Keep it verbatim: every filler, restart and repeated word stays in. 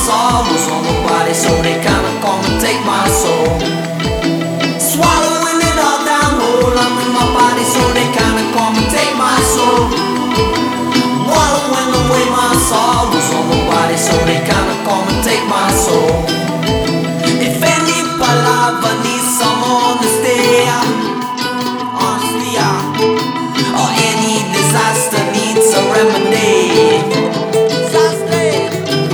sorrows on nobody, so they kinda come and take my soul.